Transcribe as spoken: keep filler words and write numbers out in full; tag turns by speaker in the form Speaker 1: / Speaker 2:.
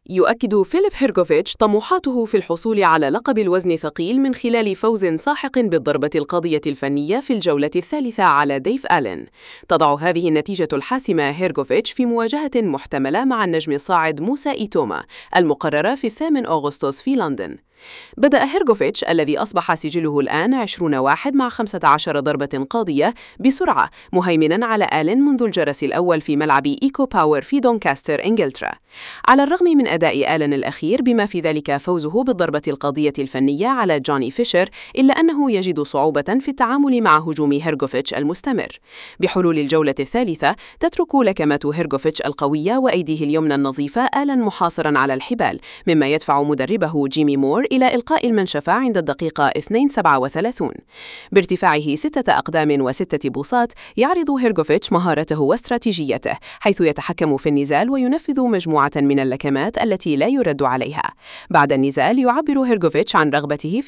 Speaker 1: يؤكد فيليب هيرغوفيتش طموحاته في الحصول على لقب الوزن الثقيل من خلال فوز ساحق بالضربة القاضية الفنية في الجولة الثالثة على ديف آلين. تضع هذه النتيجة الحاسمة هيرغوفيتش في مواجهة محتملة مع النجم الصاعد موسى إيتوما المقررة في الثامن أغسطس في لندن. بدأ هيرغوفيتش الذي أصبح سجله الآن عشرين واحد مع خمسة عشر ضربة قاضية بسرعة مهيمنا على آلين منذ الجرس الأول في ملعب إيكو باور في دونكاستر إنجلترا. على الرغم من أداء آلين الأخير بما في ذلك فوزه بالضربة القاضية الفنية على جوني فيشر، إلا أنه يجد صعوبة في التعامل مع هجوم هيرغوفيتش المستمر. بحلول الجولة الثالثة تترك لكمات هيرغوفيتش القوية وأيديه اليمنى النظيفة آلين محاصرا على الحبال، مما يدفع مدربه جيمي مور إلى إلقاء المنشفة عند الدقيقة اثنين سبعة وثلاثين. بارتفاعه ستة أقدام وستة بوصات يعرض هيرغوفيتش مهارته واستراتيجيته، حيث يتحكم في النزال وينفذ مجموعة من اللكمات التي لا يرد عليها. بعد النزال يعبر هيرغوفيتش عن رغبته